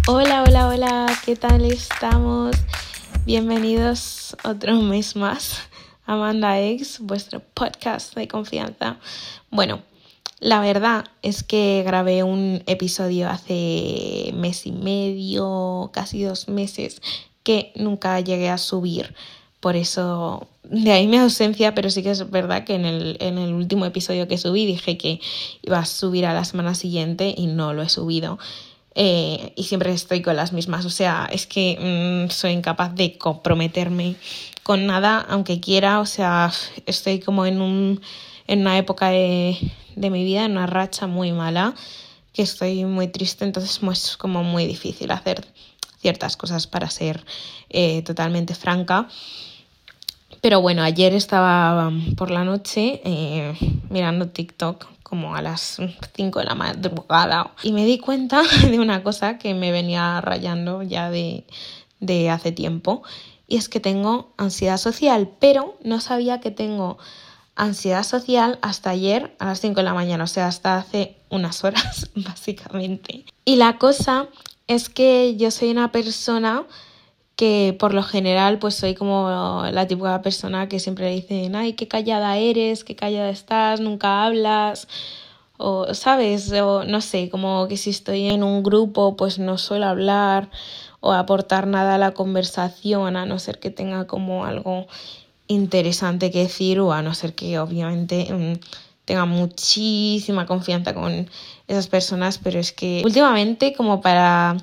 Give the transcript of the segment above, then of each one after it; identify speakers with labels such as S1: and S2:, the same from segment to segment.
S1: Hola, hola, hola, ¿qué tal estamos? Bienvenidos otro mes más a Amanda X, vuestro podcast de confianza. Bueno, la verdad es que grabé un episodio hace mes y medio, casi 2 meses, que nunca llegué a subir. Por eso, de ahí mi ausencia, pero sí que es verdad que en el último episodio que subí dije que iba a subir a la semana siguiente y no lo he subido. Y siempre estoy con las mismas, o sea, es que soy incapaz de comprometerme con nada, aunque quiera, o sea, estoy como en una época de mi vida, en una racha muy mala, que estoy muy triste, entonces es como muy difícil hacer ciertas cosas, para ser totalmente franca. Pero bueno, ayer estaba por la noche mirando TikTok como a las 5 de la madrugada y me di cuenta de una cosa que me venía rayando ya de hace tiempo, y es que tengo ansiedad social, pero no sabía que tengo ansiedad social hasta ayer a las 5 de la mañana, o sea, hasta hace unas horas básicamente. Y la cosa es que yo soy una persona que por lo general pues soy como la típica persona que siempre le dicen, ay, qué callada eres, qué callada estás, nunca hablas, o sabes, o no sé, como que si estoy en un grupo pues no suelo hablar o aportar nada a la conversación, a no ser que tenga como algo interesante que decir, o a no ser que obviamente tenga muchísima confianza con esas personas. Pero es que últimamente, como para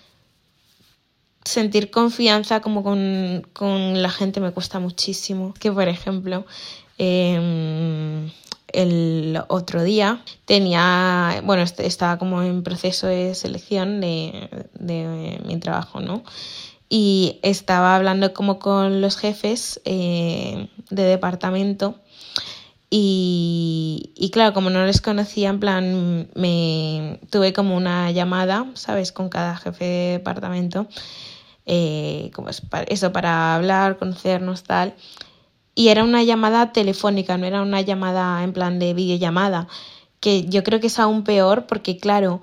S1: sentir confianza como con la gente, me cuesta muchísimo. Que por ejemplo, el otro día estaba como en proceso de selección de mi trabajo, ¿no? Y estaba hablando como con los jefes de departamento. Y claro, como no les conocía, en plan, me tuve como una llamada, ¿sabes?, con cada jefe de departamento, como es para hablar, conocernos, tal. Y era una llamada telefónica, no era una llamada en plan de videollamada, que yo creo que es aún peor porque, claro,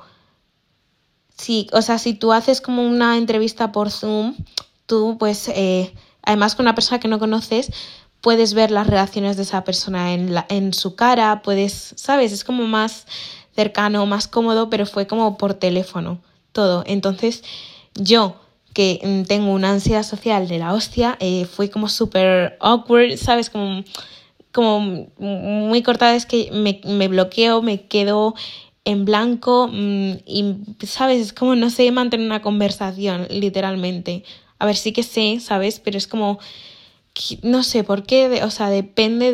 S1: si tú haces como una entrevista por Zoom, tú pues, además con una persona que no conoces, puedes ver las reacciones de esa persona en su cara, puedes, ¿sabes? Es como más cercano, más cómodo, pero fue como por teléfono todo. Entonces yo, que tengo una ansiedad social de la hostia, fue como súper awkward, ¿sabes? Como muy cortada, es que me bloqueo, me quedo en blanco y, ¿sabes? Es como no sé mantener una conversación, literalmente. A ver, sí que sé, ¿sabes? Pero es como, no sé por qué, o sea, depende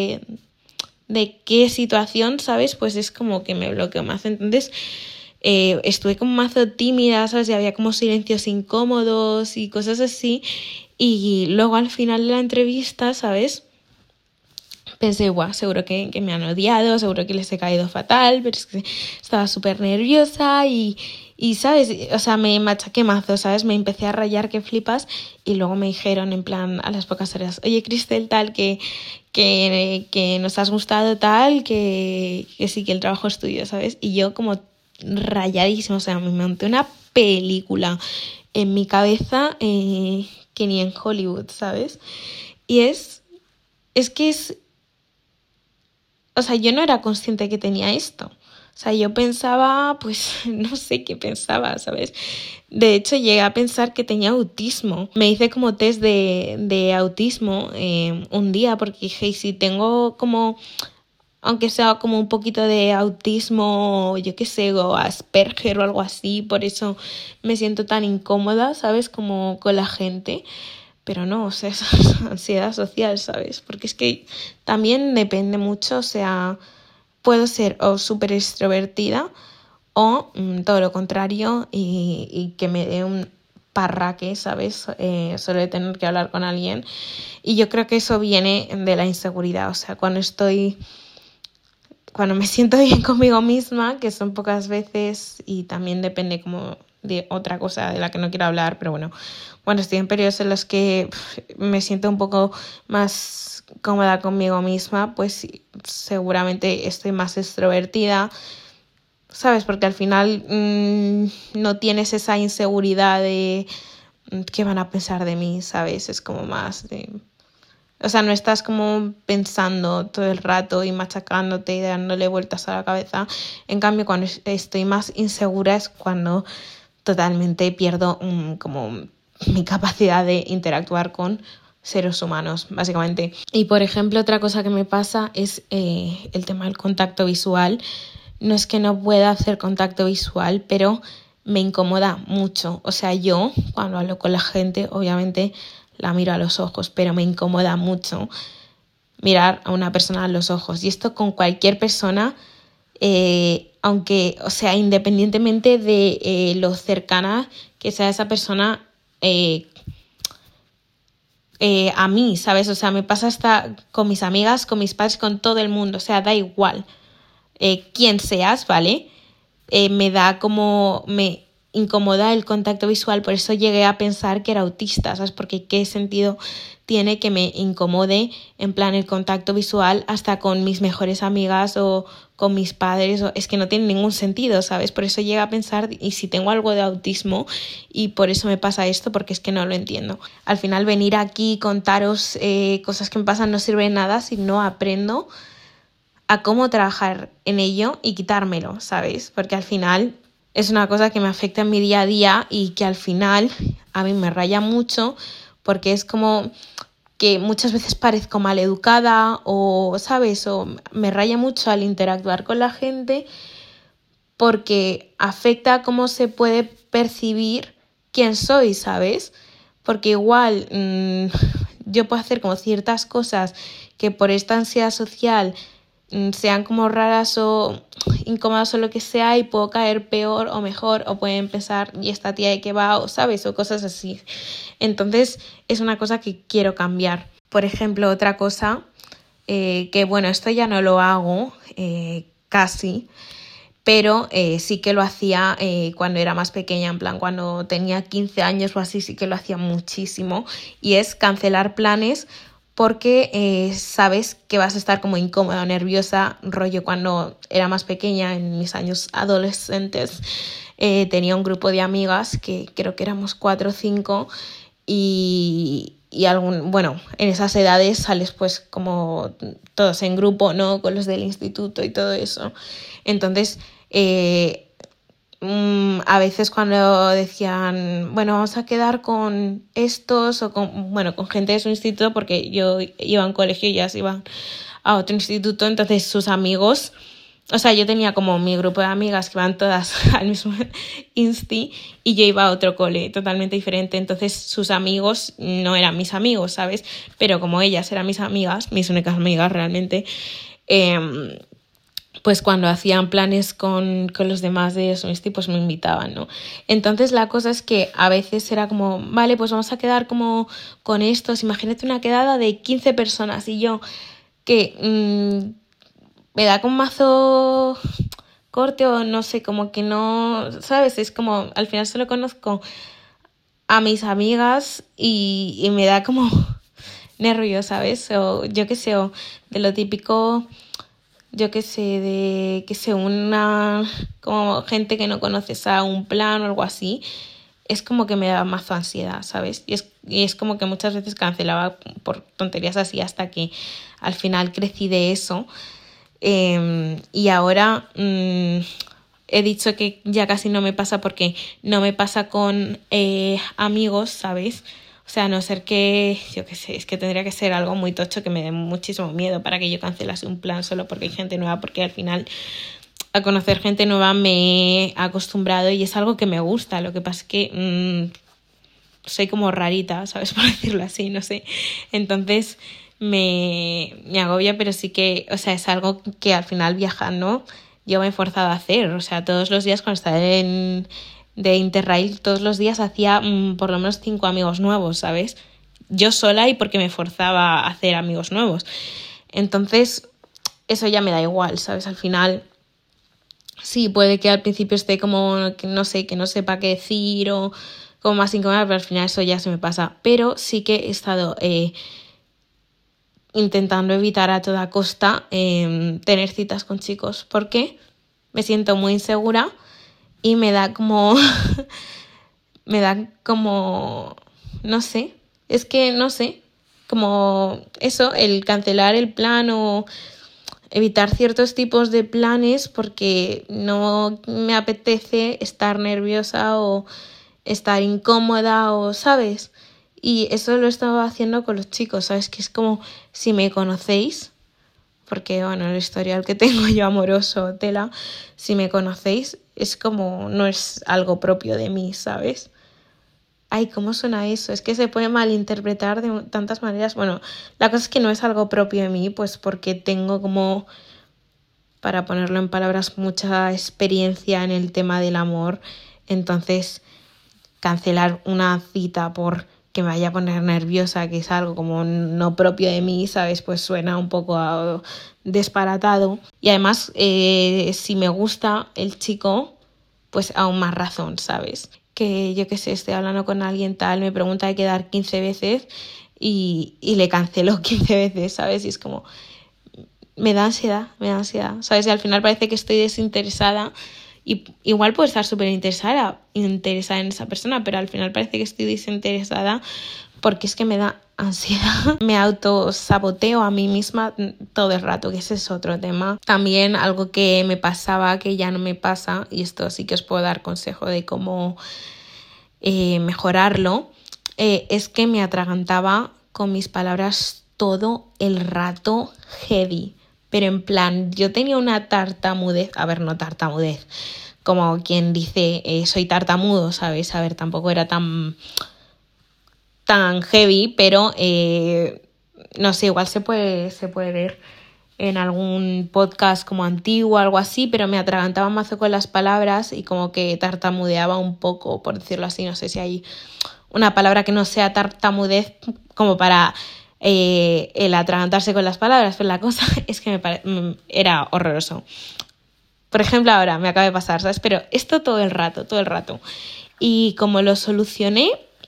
S1: de qué situación, ¿sabes? Pues es como que me bloqueo más. Entonces estuve como mazo tímida, ¿sabes? Y había como silencios incómodos y cosas así. Y luego al final de la entrevista, ¿sabes?, pensé, guau, seguro que me han odiado, seguro que les he caído fatal, pero es que estaba súper nerviosa y, ¿sabes? O sea, me machaqué mazo, ¿sabes? Me empecé a rayar que flipas, y luego me dijeron en plan a las pocas horas, oye, Cristel, tal, que nos has gustado, tal, que sí, que el trabajo es tuyo, ¿sabes? Y yo como rayadísima, o sea, me monté una película en mi cabeza que ni en Hollywood, ¿sabes? Y es que es... O sea, yo no era consciente que tenía esto. O sea, yo pensaba, pues, no sé qué pensaba, ¿sabes? De hecho, llegué a pensar que tenía autismo. Me hice como test de autismo un día, porque dije, ¿y si tengo como, aunque sea como un poquito de autismo, yo qué sé, o Asperger o algo así, por eso me siento tan incómoda, ¿sabes? Como con la gente. Pero no, o sea, es ansiedad social, ¿sabes? Porque es que también depende mucho, o sea, puedo ser o súper extrovertida o todo lo contrario, y que me dé un parraque, ¿sabes? Solo de tener que hablar con alguien. Y yo creo que eso viene de la inseguridad, o sea, cuando me siento bien conmigo misma, que son pocas veces, y también depende como de otra cosa de la que no quiero hablar, pero bueno, cuando estoy en periodos en los que me siento un poco más cómoda conmigo misma, pues seguramente estoy más extrovertida, ¿sabes? Porque al final no tienes esa inseguridad de qué van a pensar de mí, ¿sabes? Es como más de... O sea, no estás como pensando todo el rato y machacándote y dándole vueltas a la cabeza. En cambio, cuando estoy más insegura es cuando totalmente pierdo como mi capacidad de interactuar con seres humanos, básicamente. Y, por ejemplo, otra cosa que me pasa es el tema del contacto visual. No es que no pueda hacer contacto visual, pero me incomoda mucho. O sea, yo cuando hablo con la gente, obviamente la miro a los ojos, pero me incomoda mucho mirar a una persona a los ojos. Y esto con cualquier persona, aunque, o sea, independientemente de lo cercana que sea esa persona a mí, ¿sabes? O sea, me pasa hasta con mis amigas, con mis padres, con todo el mundo. O sea, da igual quién seas, ¿vale? Me incomoda el contacto visual, por eso llegué a pensar que era autista, ¿sabes? Porque qué sentido tiene que me incomode en plan el contacto visual hasta con mis mejores amigas o con mis padres, es que no tiene ningún sentido, ¿sabes? Por eso llegué a pensar, y si tengo algo de autismo y por eso me pasa esto, porque es que no lo entiendo. Al final venir aquí y contaros cosas que me pasan no sirve de nada si no aprendo a cómo trabajar en ello y quitármelo, ¿sabes? Porque al final es una cosa que me afecta en mi día a día y que al final a mí me raya mucho porque es como que muchas veces parezco maleducada o, ¿sabes? O me raya mucho al interactuar con la gente porque afecta a cómo se puede percibir quién soy, ¿sabes? Porque igual yo puedo hacer como ciertas cosas que por esta ansiedad social sean como raras o incómodas o lo que sea y puedo caer peor o mejor o pueden pensar y esta tía de qué va o sabes o cosas así. Entonces es una cosa que quiero cambiar. Por ejemplo, otra cosa que bueno, esto ya no lo hago casi, pero sí que lo hacía cuando era más pequeña, en plan cuando tenía 15 años o así, sí que lo hacía muchísimo y es cancelar planes porque sabes que vas a estar como incómoda o nerviosa, rollo cuando era más pequeña, en mis años adolescentes, tenía un grupo de amigas que creo que éramos 4 o 5 y bueno, en esas edades sales pues como todos en grupo, ¿no? Con los del instituto y todo eso. Entonces, a veces cuando decían, bueno, vamos a quedar con estos o con gente de su instituto, porque yo iba a un colegio y ellas iban a otro instituto, entonces sus amigos, o sea, yo tenía como mi grupo de amigas que van todas al mismo insti y yo iba a otro cole totalmente diferente, entonces sus amigos no eran mis amigos, ¿sabes? Pero como ellas eran mis amigas, mis únicas amigas realmente, pues cuando hacían planes con los demás de su insti, pues me invitaban, ¿no? Entonces la cosa es que a veces era como, vale, pues vamos a quedar como con estos, imagínate una quedada de 15 personas y yo que me da con mazo corte o no sé, como que no, ¿sabes? Es como, al final solo conozco a mis amigas y me da como nervio, ¿sabes? O yo qué sé, o de lo típico, yo qué sé, de que se una como gente que no conoces a un plan o algo así, es como que me da más ansiedad, ¿sabes? Y es como que muchas veces cancelaba por tonterías así hasta que al final crecí de eso. Y ahora he dicho que ya casi no me pasa porque no me pasa con amigos, ¿sabes? O sea, a no ser que, yo qué sé, es que tendría que ser algo muy tocho que me dé muchísimo miedo para que yo cancelase un plan solo porque hay gente nueva, porque al final a conocer gente nueva me he acostumbrado y es algo que me gusta. Lo que pasa es que soy como rarita, ¿sabes? Por decirlo así, no sé. Entonces me agobia, pero sí que, o sea, es algo que al final viajando yo me he forzado a hacer. O sea, todos los días cuando estaba de Interrail, todos los días hacía por lo menos 5 amigos nuevos, ¿sabes? Yo sola y porque me forzaba a hacer amigos nuevos. Entonces, eso ya me da igual, ¿sabes? Al final, sí, puede que al principio esté como, no sé, que no sepa qué decir o como más incómoda, pero al final eso ya se me pasa. Pero sí que he estado intentando evitar a toda costa tener citas con chicos. ¿Por qué? me siento muy insegura y me da como, no sé, es que no sé, como eso, el cancelar el plan o evitar ciertos tipos de planes porque no me apetece estar nerviosa o estar incómoda o, ¿sabes? Y eso lo he estado haciendo con los chicos, ¿sabes? Que es como, si me conocéis, porque, bueno, el historial que tengo yo amoroso, tela, si me conocéis, es como, no es algo propio de mí, ¿sabes? Ay, ¿cómo suena eso? Es que se puede malinterpretar de tantas maneras. Bueno, la cosa es que no es algo propio de mí, pues porque tengo como, para ponerlo en palabras, mucha experiencia en el tema del amor. Entonces, cancelar una cita por que me vaya a poner nerviosa, que es algo como no propio de mí, ¿sabes? Pues suena un poco disparatado. Y además, si me gusta el chico, pues aún más razón, ¿sabes? Que yo qué sé, estoy hablando con alguien tal, me pregunta de quedar 15 veces y le cancelo 15 veces, ¿sabes? Y es como, me da ansiedad, ¿sabes? Y al final parece que estoy desinteresada y igual puedo estar súper interesada en esa persona, pero al final parece que estoy desinteresada porque es que me da ansiedad. Me autosaboteo a mí misma todo el rato, que ese es otro tema. También algo que me pasaba, que ya no me pasa, y esto sí que os puedo dar consejo de cómo mejorarlo, es que me atragantaba con mis palabras todo el rato heavy. Pero en plan, yo tenía una tartamudez, a ver, no tartamudez, como quien dice, soy tartamudo, ¿sabes? A ver, tampoco era tan heavy, pero no sé, igual se puede ver en algún podcast como antiguo o algo así, pero me atragantaba mazo con las palabras y como que tartamudeaba un poco, por decirlo así. No sé si hay una palabra que no sea tartamudez como para el atragantarse con las palabras, pero la cosa es que era horroroso. Por ejemplo, ahora me acaba de pasar, ¿sabes? Pero esto todo el rato. Y como lo solucioné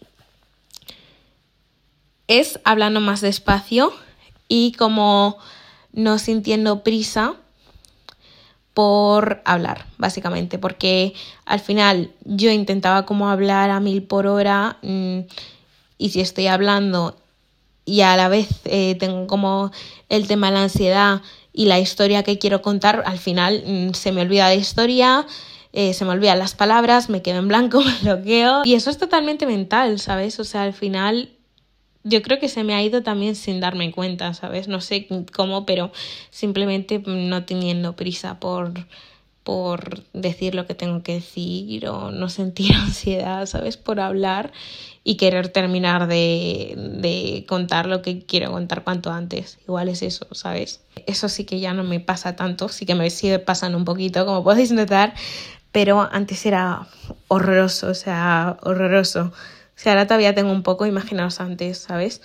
S1: es hablando más despacio y como no sintiendo prisa por hablar, básicamente, porque al final yo intentaba como hablar a 1000 por hora y si estoy hablando y a la vez tengo como el tema de la ansiedad y la historia que quiero contar, al final se me olvida la historia, se me olvidan las palabras, me quedo en blanco, me bloqueo y eso es totalmente mental, ¿sabes? O sea, al final yo creo que se me ha ido también sin darme cuenta, ¿sabes? No sé cómo, pero simplemente no teniendo prisa por decir lo que tengo que decir o no sentir ansiedad, ¿sabes? Por hablar y querer terminar de contar lo que quiero contar cuanto antes. Igual es eso, ¿sabes? Eso sí que ya no me pasa tanto, sí que me sigue pasando un poquito, como podéis notar, pero antes era horroroso, o sea, horroroso. O sea, ahora todavía tengo un poco, imaginaos antes, ¿sabes?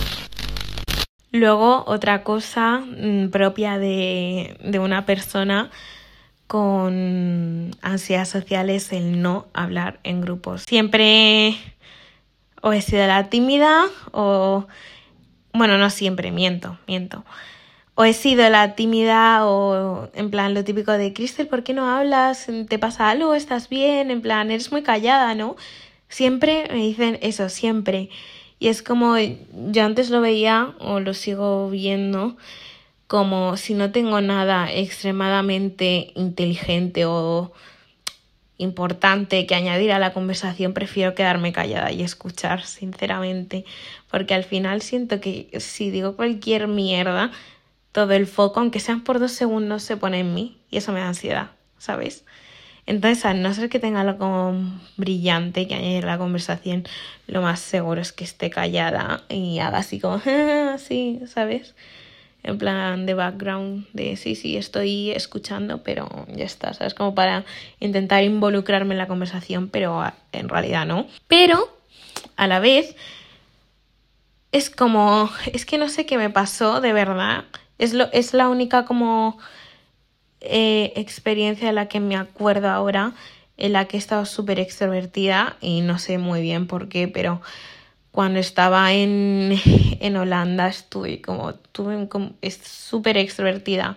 S1: Luego, otra cosa propia de una persona con ansiedad social es el no hablar en grupos. Siempre o he sido la tímida o... Bueno, no siempre, miento. O he sido la tímida o en plan lo típico de Cristel, ¿por qué no hablas? ¿Te pasa algo? ¿Estás bien? En plan, eres muy callada, ¿no? Siempre me dicen eso, siempre. Y es como, yo antes lo veía o lo sigo viendo como si no tengo nada extremadamente inteligente o importante que añadir a la conversación, prefiero quedarme callada y escuchar, sinceramente. Porque al final siento que si digo cualquier mierda, todo el foco, aunque sean por 2 segundos, se pone en mí y eso me da ansiedad, ¿sabes? Entonces, a no ser que tenga algo como brillante que añadir a la conversación, lo más seguro es que esté callada y haga así como, sí, ¿sabes? En plan de background, de sí, estoy escuchando, pero ya está, ¿sabes? Como para intentar involucrarme en la conversación, pero en realidad no. Pero, a la vez, es como, es que no sé qué me pasó, de verdad. Es la única como experiencia de la que me acuerdo ahora, en la que he estado súper extrovertida y no sé muy bien por qué, pero cuando estaba en Holanda estuve como súper extrovertida,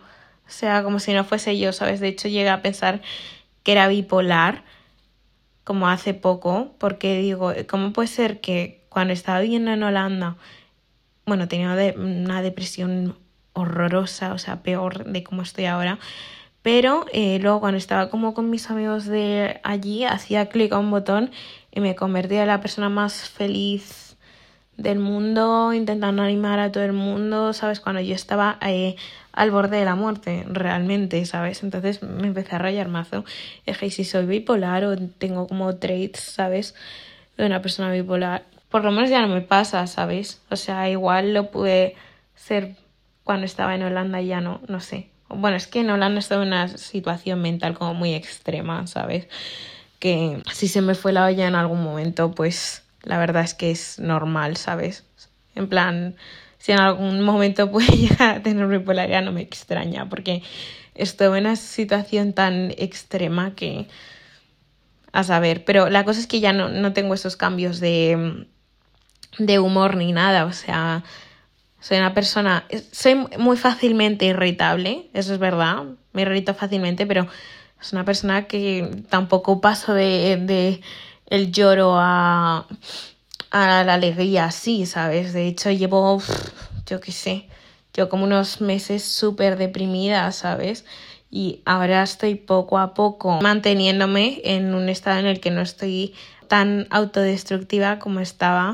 S1: O sea, como si no fuese yo, ¿sabes? De hecho, llegué a pensar que era bipolar, como hace poco, porque digo, ¿cómo puede ser que cuando estaba viviendo en Holanda, bueno, tenía una depresión horrorosa, o sea, peor de cómo estoy ahora, pero luego cuando estaba como con mis amigos de allí, hacía clic a un botón y me convertía en la persona más feliz del mundo, intentando animar a todo el mundo, ¿sabes? Cuando yo estaba al borde de la muerte, realmente, ¿sabes? Entonces me empecé a rayar mazo. Dije, ¿y si soy bipolar o tengo como traits, ¿sabes? De una persona bipolar? Por lo menos ya no me pasa, ¿sabes? O sea, igual lo pude ser cuando estaba en Holanda y ya no sé. Bueno, es que en Holanda estaba en una situación mental como muy extrema, ¿sabes? Que si se me fue la olla en algún momento, pues la verdad es que es normal, ¿sabes? En plan, si en algún momento puede llegar a tener bipolaridad, no me extraña, porque estoy en una situación tan extrema que a saber. Pero la cosa es que ya no tengo esos cambios de humor ni nada, o sea, soy una persona, soy muy fácilmente irritable, eso es verdad, me irrito fácilmente, pero es una persona que tampoco paso de el lloro a la alegría así, ¿sabes? De hecho llevo, yo qué sé, yo como unos meses súper deprimida, ¿sabes? Y ahora estoy poco a poco manteniéndome en un estado en el que no estoy tan autodestructiva como estaba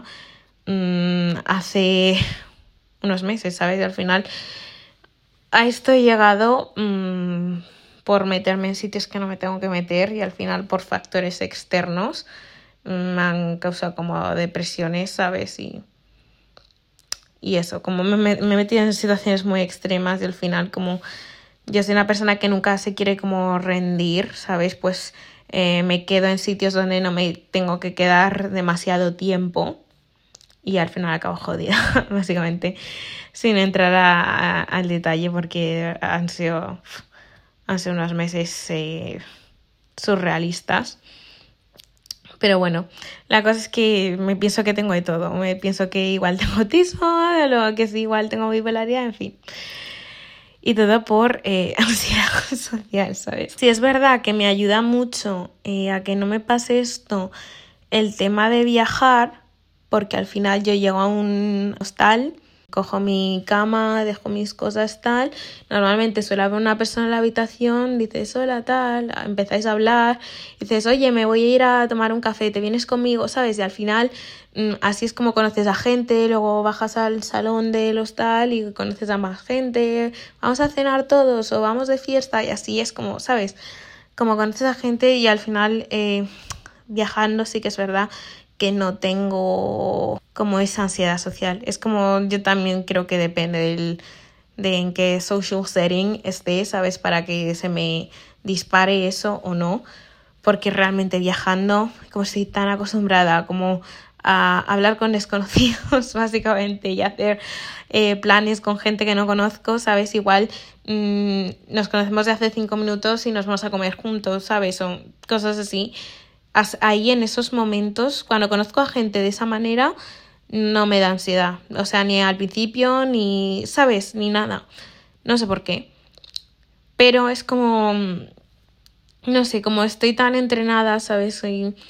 S1: hace unos meses, ¿sabes? Y al final a esto he llegado por meterme en sitios que no me tengo que meter y al final por factores externos me han causado como depresiones, ¿sabes? Y eso, como me he metido en situaciones muy extremas y al final como yo soy una persona que nunca se quiere como rendir, ¿sabes? Pues me quedo en sitios donde no me tengo que quedar demasiado tiempo y al final acabo jodida, básicamente, sin entrar al detalle porque han sido unos meses surrealistas. Pero bueno, la cosa es que me pienso que tengo de todo. Me pienso que igual tengo autismo, luego que sí, igual tengo bipolaridad, en fin. Y todo por ansiedad social, ¿sabes? Sí, es verdad que me ayuda mucho a que no me pase esto el tema de viajar, porque al final yo llego a un hostal, cojo mi cama, dejo mis cosas tal, normalmente suele haber una persona en la habitación, dices hola tal, empezáis a hablar, dices oye me voy a ir a tomar un café, te vienes conmigo, ¿sabes? Y al final así es como conoces a gente, luego bajas al salón del hostal y conoces a más gente, vamos a cenar todos o vamos de fiesta y así es como, ¿sabes? Como conoces a gente y al final viajando sí que es verdad que no tengo como esa ansiedad social. Es como yo también creo que depende de en qué social setting esté, ¿sabes? Para que se me dispare eso o no. Porque realmente viajando, como estoy tan acostumbrada como a hablar con desconocidos básicamente y hacer planes con gente que no conozco, ¿sabes? Igual nos conocemos de hace 5 minutos y nos vamos a comer juntos, ¿sabes? O cosas así. Ahí en esos momentos, cuando conozco a gente de esa manera, no me da ansiedad. O sea, ni al principio, ni, ¿sabes? Ni nada. No sé por qué. Pero es como, no sé, como estoy tan entrenada, ¿sabes?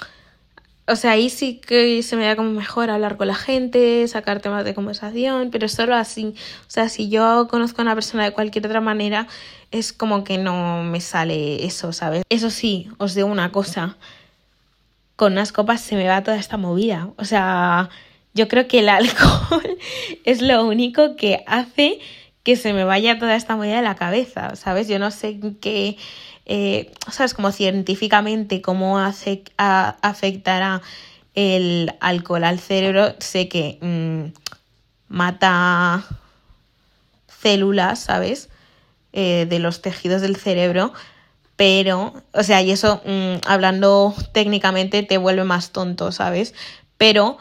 S1: O sea, ahí sí que se me da como mejor hablar con la gente, sacar temas de conversación, pero solo así. O sea, si yo conozco a una persona de cualquier otra manera, es como que no me sale eso, ¿sabes? Eso sí, os digo una cosa. Con unas copas se me va toda esta movida. O sea, yo creo que el alcohol es lo único que hace que se me vaya toda esta movida de la cabeza, ¿sabes? Yo no sé qué, ¿sabes? Como científicamente cómo afectará el alcohol al cerebro. Sé que mata células, ¿sabes? De los tejidos del cerebro. Pero, o sea, y eso hablando técnicamente te vuelve más tonto, ¿sabes? Pero,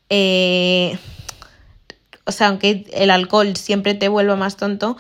S1: o sea, aunque el alcohol siempre te vuelva más tonto,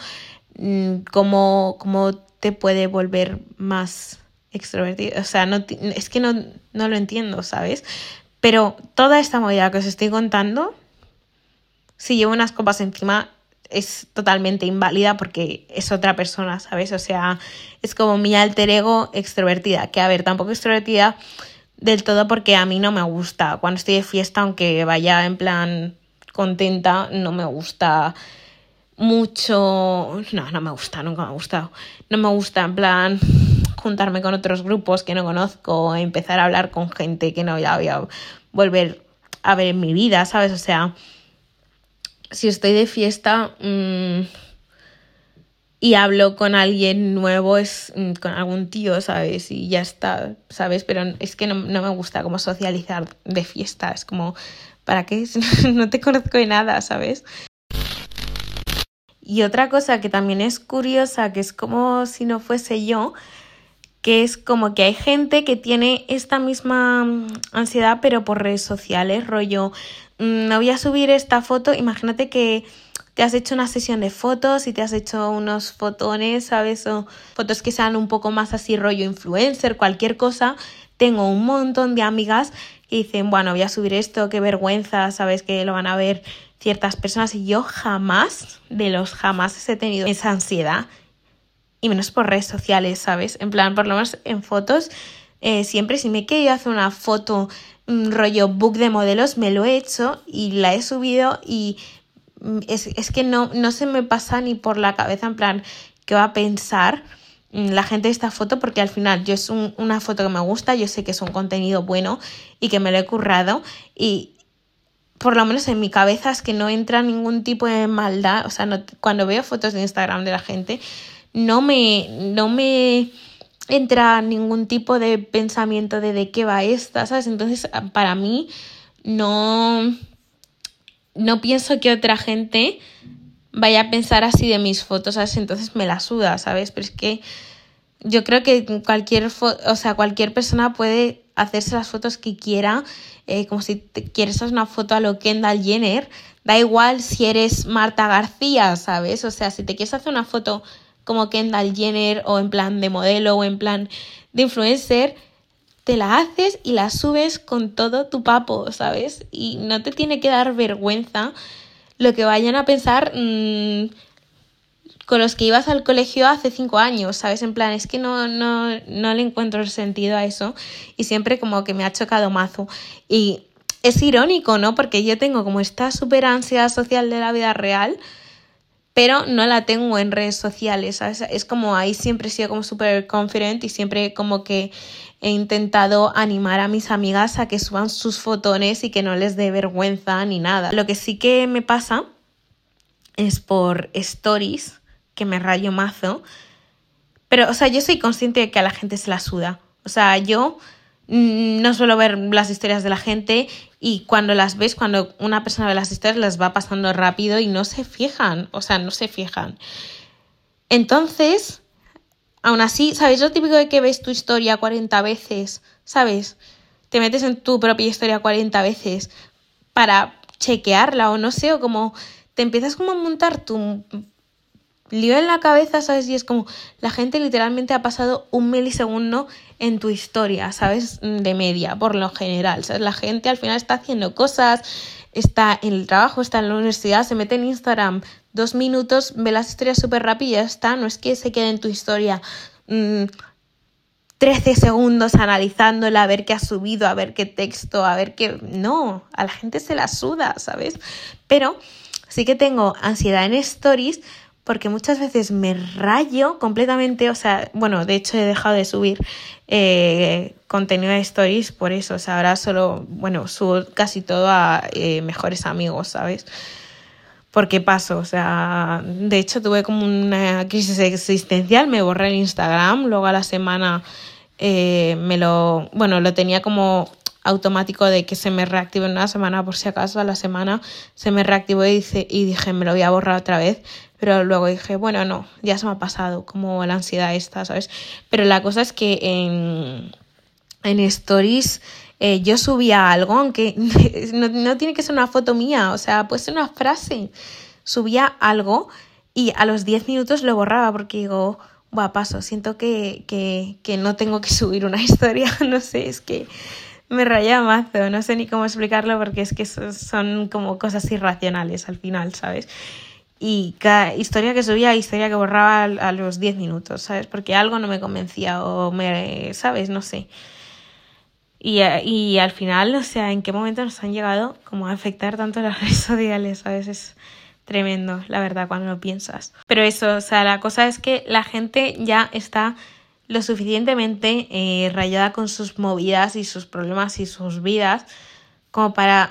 S1: ¿cómo te puede volver más extrovertido? O sea, es que no lo entiendo, ¿sabes? Pero toda esta movida que os estoy contando, si llevo unas copas encima, es totalmente inválida porque es otra persona, ¿sabes? O sea, es como mi alter ego extrovertida, que a ver, tampoco extrovertida del todo porque a mí no me gusta. Cuando estoy de fiesta, aunque vaya en plan contenta, no me gusta mucho. No me gusta, nunca me ha gustado. No me gusta en plan juntarme con otros grupos que no conozco, empezar a hablar con gente que no voy a volver a ver en mi vida, ¿sabes? O sea, si estoy de fiesta y hablo con alguien nuevo, es con algún tío, ¿sabes? Y ya está, ¿sabes? Pero es que no me gusta como socializar de fiesta. Es como, ¿para qué? No te conozco de nada, ¿sabes? Y otra cosa que también es curiosa, que es como si no fuese yo, que es como que hay gente que tiene esta misma ansiedad pero por redes sociales, rollo, no voy a subir esta foto, imagínate que te has hecho una sesión de fotos y te has hecho unos fotones, ¿sabes? O fotos que sean un poco más así rollo influencer, cualquier cosa. Tengo un montón de amigas que dicen, bueno, voy a subir esto, qué vergüenza, ¿sabes? Que lo van a ver ciertas personas y yo jamás he tenido esa ansiedad. Y menos por redes sociales, ¿sabes? En plan, por lo menos en fotos, siempre si me he querido hacer una foto, rollo book de modelos, me lo he hecho y la he subido y es que no se me pasa ni por la cabeza, en plan, ¿qué va a pensar la gente de esta foto? Porque al final yo es una foto que me gusta, yo sé que es un contenido bueno y que me lo he currado y por lo menos en mi cabeza es que no entra ningún tipo de maldad. O sea, cuando veo fotos de Instagram de la gente, no me entra ningún tipo de pensamiento de qué va esta, ¿sabes? Entonces, para mí, no pienso que otra gente vaya a pensar así de mis fotos, ¿sabes? Entonces me la suda, ¿sabes? Pero es que yo creo que cualquier persona puede hacerse las fotos que quiera, como si quieres hacer una foto a lo Kendall Jenner, da igual si eres Marta García, ¿sabes? O sea, si te quieres hacer una foto como Kendall Jenner o en plan de modelo o en plan de influencer, te la haces y la subes con todo tu papo, ¿sabes? Y no te tiene que dar vergüenza lo que vayan a pensar con los que ibas al colegio hace 5 años, ¿sabes? En plan, es que no le encuentro el sentido a eso y siempre como que me ha chocado mazo. Y es irónico, ¿no? Porque yo tengo como esta súper ansiedad social de la vida real, pero no la tengo en redes sociales, ¿sabes? Es como ahí siempre he sido como súper confident y siempre como que he intentado animar a mis amigas a que suban sus fotones y que no les dé vergüenza ni nada. Lo que sí que me pasa es por stories, que me rayo mazo, pero, o sea, yo soy consciente de que a la gente se la suda. O sea, yo no suelo ver las historias de la gente y cuando las ves, cuando una persona ve las historias, las va pasando rápido y no se fijan, o sea, no se fijan. Entonces, aún así, ¿sabes lo típico de que ves tu historia 40 veces? ¿Sabes? Te metes en tu propia historia 40 veces para chequearla o no sé, o como te empiezas como a montar tu lío en la cabeza, ¿sabes? Y es como la gente literalmente ha pasado 1 milisegundo en tu historia, ¿sabes? De media, por lo general, ¿sabes? La gente al final está haciendo cosas, está en el trabajo, está en la universidad, se mete en Instagram 2 minutos, ve las historias súper rápido y ya está. No es que se quede en tu historia 13 segundos analizándola, a ver qué ha subido, a ver qué texto, a ver qué... No, a la gente se la suda, ¿sabes? Pero sí que tengo ansiedad en stories porque muchas veces me rayo completamente, o sea, bueno, de hecho he dejado de subir contenido de stories por eso, o sea, ahora solo, bueno, subo casi todo a mejores amigos, ¿sabes? Porque paso, o sea, de hecho tuve como una crisis existencial, me borré el Instagram, luego a la semana lo tenía como automático de que se me reactivó en una semana por si acaso, a la semana se me reactivó y dije, me lo voy a borrar otra vez, pero luego dije, bueno, no, ya se me ha pasado, como la ansiedad esta, ¿sabes? Pero la cosa es que en stories yo subía algo, aunque no tiene que ser una foto mía, o sea, puede ser una frase, subía algo y a los 10 minutos lo borraba porque digo, paso, siento que no tengo que subir una historia, no sé, es que me raya mazo, no sé ni cómo explicarlo porque es que son como cosas irracionales al final, ¿sabes? y cada historia que subía, historia que borraba a los 10 minutos, ¿sabes? Porque algo no me convencía o ¿sabes? No sé. Y al final, o sea, ¿en qué momento nos han llegado como a afectar tanto las redes sociales? ¿Sabes? Es tremendo, la verdad, cuando lo piensas. Pero eso, o sea, la cosa es que la gente ya está lo suficientemente rayada con sus movidas y sus problemas y sus vidas como para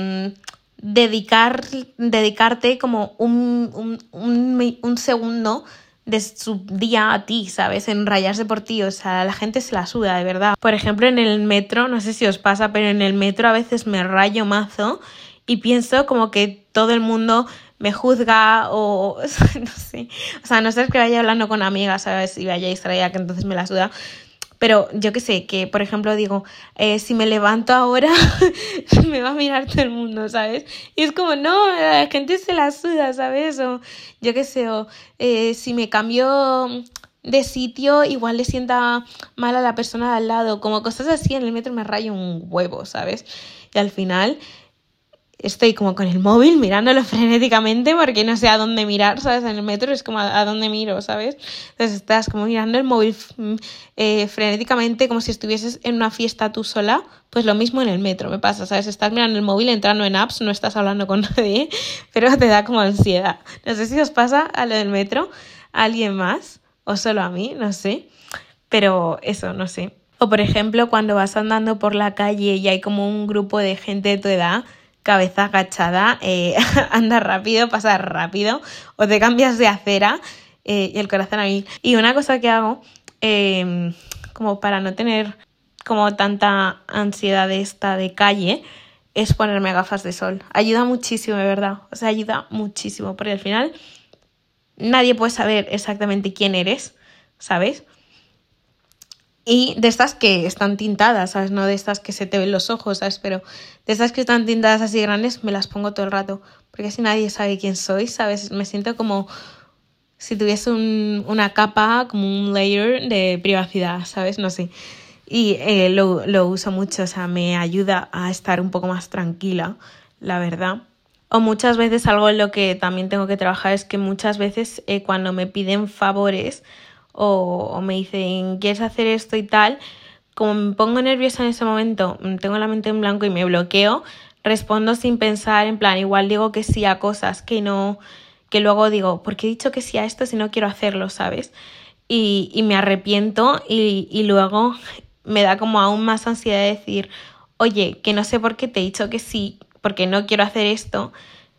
S1: dedicarte como un segundo de su día a ti, ¿sabes? En rayarse por ti, o sea, la gente se la suda, de verdad. Por ejemplo, en el metro, no sé si os pasa, pero en el metro a veces me rayo mazo y pienso como que todo el mundo me juzga o no sé, o sea, no sé, que vaya hablando con amigas, ¿sabes? Y vaya distraída, que entonces me la suda. Pero yo que sé, que por ejemplo digo, si me levanto ahora me va a mirar todo el mundo, ¿sabes? Y es como, no, la gente se la suda, ¿sabes? O yo que sé, o si me cambio de sitio, igual le sienta mal a la persona de al lado, como cosas así. En el metro me rayo un huevo, ¿sabes? Y al final estoy como con el móvil mirándolo frenéticamente porque no sé a dónde mirar, ¿sabes? En el metro es como a dónde miro, ¿sabes? Entonces estás como mirando el móvil frenéticamente como si estuvieses en una fiesta tú sola. Pues lo mismo en el metro me pasa, ¿sabes? Estás mirando el móvil, entrando en apps, no estás hablando con nadie, pero te da como ansiedad. No sé si os pasa a lo del metro, a alguien más o solo a mí, no sé. Pero eso, no sé. O por ejemplo, cuando vas andando por la calle y hay como un grupo de gente de tu edad, cabeza agachada, anda rápido, pasa rápido, o te cambias de acera y el corazón a mí. Y una cosa que hago, como para no tener como tanta ansiedad de calle, es ponerme gafas de sol. Ayuda muchísimo, de verdad. O sea, ayuda muchísimo, porque al final nadie puede saber exactamente quién eres, ¿sabes? Y de estas que están tintadas, ¿sabes? No de estas que se te ven los ojos, ¿sabes? Pero de estas que están tintadas así grandes me las pongo todo el rato. Porque así nadie sabe quién soy, ¿sabes? Me siento como si tuviese una capa, como un layer de privacidad, ¿sabes? No sé. Y lo uso mucho, o sea, me ayuda a estar un poco más tranquila, la verdad. O muchas veces algo en lo que también tengo que trabajar es que muchas veces cuando me piden favores o me dicen, ¿quieres hacer esto y tal? Como me pongo nerviosa en ese momento, tengo la mente en blanco y me bloqueo, respondo sin pensar, en plan, igual digo que sí a cosas que no, que luego digo, ¿por qué he dicho que sí a esto si no quiero hacerlo, ¿sabes? Y me arrepiento y luego me da como aún más ansiedad de decir, oye, que no sé por qué te he dicho que sí, porque no quiero hacer esto,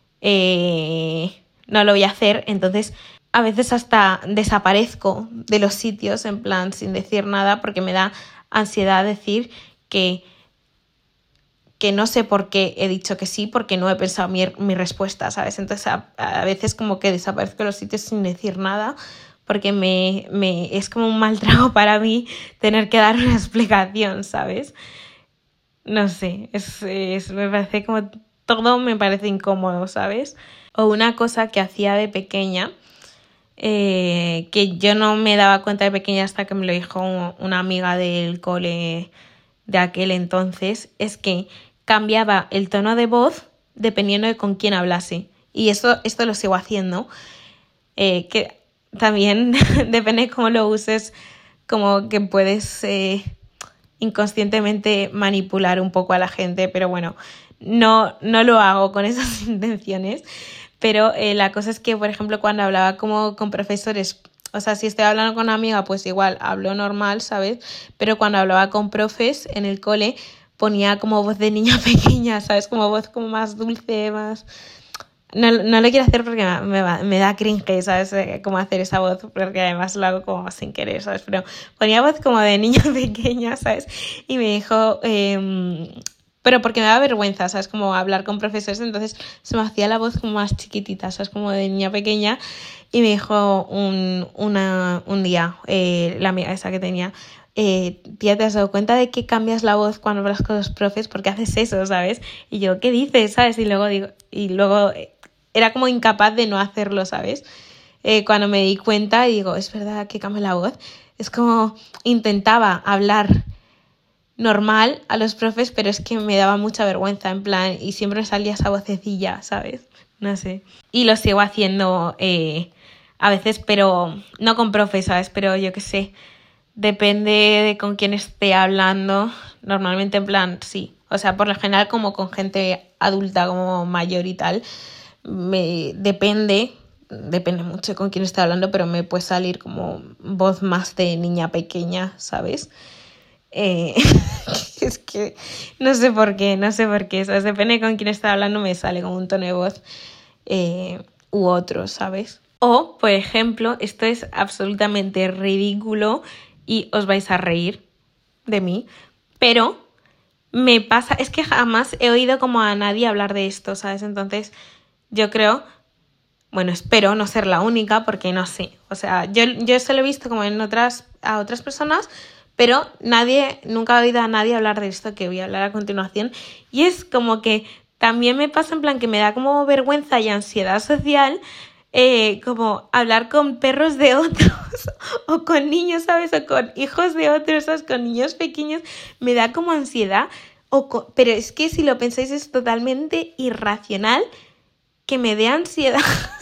S1: no lo voy a hacer, entonces a veces hasta desaparezco de los sitios en plan sin decir nada porque me da ansiedad decir que no sé por qué he dicho que sí porque no he pensado mi respuesta, ¿sabes? Entonces a veces como que desaparezco de los sitios sin decir nada porque es como un mal trago para mí tener que dar una explicación, ¿sabes? No sé, me parece como todo me parece incómodo, ¿sabes? O una cosa que hacía de pequeña, que yo no me daba cuenta de pequeña hasta que me lo dijo una amiga del cole de aquel entonces, es que cambiaba el tono de voz dependiendo de con quién hablase. Y esto lo sigo haciendo, que también depende de cómo lo uses, como que puedes inconscientemente manipular un poco a la gente, pero bueno, no lo hago con esas intenciones. Pero la cosa es que, por ejemplo, cuando hablaba como con profesores, o sea, si estoy hablando con una amiga, pues igual hablo normal, ¿sabes? Pero cuando hablaba con profes en el cole, ponía como voz de niña pequeña, ¿sabes? Como voz como más dulce, más... No lo quiero hacer porque me da cringe, ¿sabes? Cómo hacer esa voz, porque además lo hago como sin querer, ¿sabes? Pero ponía voz como de niña pequeña, ¿sabes? Y me dijo... pero porque me da vergüenza, ¿sabes? Como hablar con profesores, entonces se me hacía la voz como más chiquitita, ¿sabes? Como de niña pequeña. Y me dijo un día, la amiga esa que tenía, tía, ¿te has dado cuenta de que cambias la voz cuando hablas con los profes? ¿Por qué haces eso, sabes? Y yo, ¿qué dices, sabes? Y luego era como incapaz de no hacerlo, ¿sabes? Cuando me di cuenta y digo, es verdad que cambio la voz. Es como intentaba hablar normal a los profes, pero es que me daba mucha vergüenza, en plan, y siempre salía esa vocecilla, ¿sabes? no sé. Y lo sigo haciendo a veces, pero no con profes, ¿sabes? Pero yo qué sé, depende de con quién esté hablando. Normalmente en plan, sí. O sea, por lo general como con gente adulta, como mayor y tal. Depende mucho con quién esté hablando, pero me puede salir como voz más de niña pequeña, ¿sabes? Es que no sé por qué, ¿sabes? Depende con quién está hablando, me sale como un tono de voz u otro, ¿sabes? O, por ejemplo, esto es absolutamente ridículo y os vais a reír de mí, pero me pasa, es que jamás he oído como a nadie hablar de esto, ¿sabes? Entonces yo creo, bueno, espero no ser la única porque no sé, o sea, yo se lo he visto como a otras personas, pero nunca he oído a nadie hablar de esto que voy a hablar a continuación. Y es como que también me pasa en plan que me da como vergüenza y ansiedad social como hablar con perros de otros o con niños, ¿sabes? O con hijos de otros, ¿sabes? Con niños pequeños. Me da como ansiedad. Pero es que si lo pensáis es totalmente irracional que me dé ansiedad.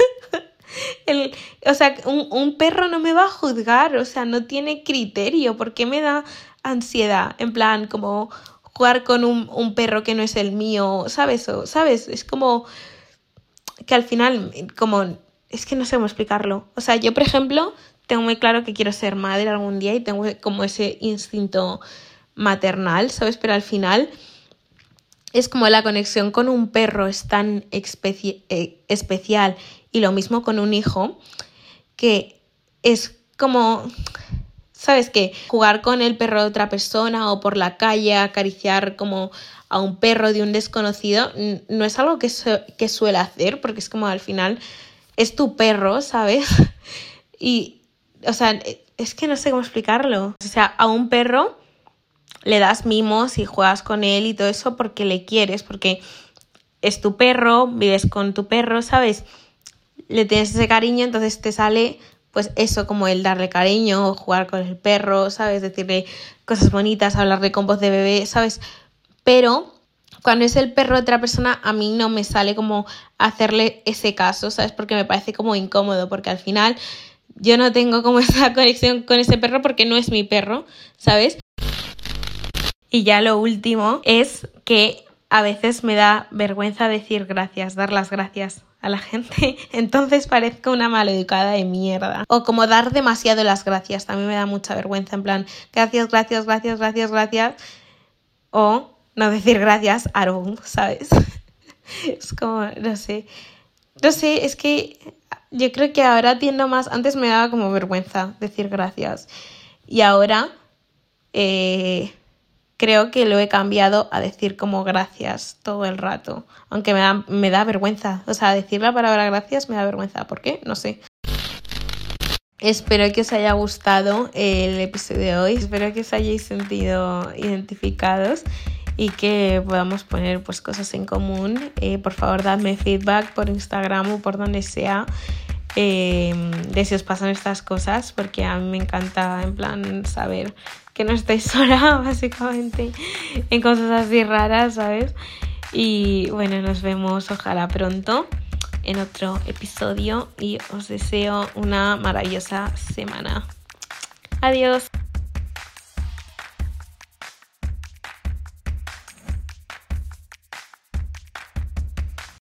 S1: O sea, un perro no me va a juzgar, o sea, no tiene criterio. ¿Por qué me da ansiedad? En plan, como jugar con un perro que no es el mío, ¿sabes? ¿Sabes? Es como que al final, como, es que no sé cómo explicarlo. O sea, yo, por ejemplo, tengo muy claro que quiero ser madre algún día y tengo como ese instinto maternal, ¿sabes? Pero al final es como la conexión con un perro es tan especial y lo mismo con un hijo, que es como, ¿sabes? Que jugar con el perro de otra persona o por la calle, acariciar como a un perro de un desconocido, no es algo que suele hacer, porque es como al final es tu perro, ¿sabes? Y, o sea, es que no sé cómo explicarlo. O sea, a un perro le das mimos y juegas con él y todo eso porque le quieres, porque es tu perro, vives con tu perro, ¿sabes? Le tienes ese cariño, entonces te sale pues eso, como el darle cariño, jugar con el perro, ¿sabes? Decirle cosas bonitas, hablarle con voz de bebé, ¿sabes? Pero cuando es el perro de otra persona, a mí no me sale como hacerle ese caso, ¿sabes? Porque me parece como incómodo, porque al final yo no tengo como esa conexión con ese perro porque no es mi perro, ¿sabes? Y ya lo último es que a veces me da vergüenza decir gracias, dar las gracias a la gente, entonces parezco una maleducada de mierda. O como dar demasiado las gracias, también me da mucha vergüenza, en plan, gracias, gracias, gracias, gracias, gracias, o no decir gracias at all, ¿sabes? Es como, no sé, es que yo creo que ahora tiendo más, antes me daba como vergüenza decir gracias y ahora creo que lo he cambiado a decir como gracias todo el rato. Aunque me da vergüenza. O sea, decir la palabra gracias me da vergüenza. ¿Por qué? No sé. Espero que os haya gustado el episodio de hoy. Espero que os hayáis sentido identificados y que podamos poner pues cosas en común. Por favor, dadme feedback por Instagram o por donde sea. De si os pasan estas cosas, porque a mí me encanta en plan saber que no estoy sola básicamente en cosas así raras, ¿sabes? Y bueno, nos vemos ojalá pronto en otro episodio y os deseo una maravillosa semana. Adiós.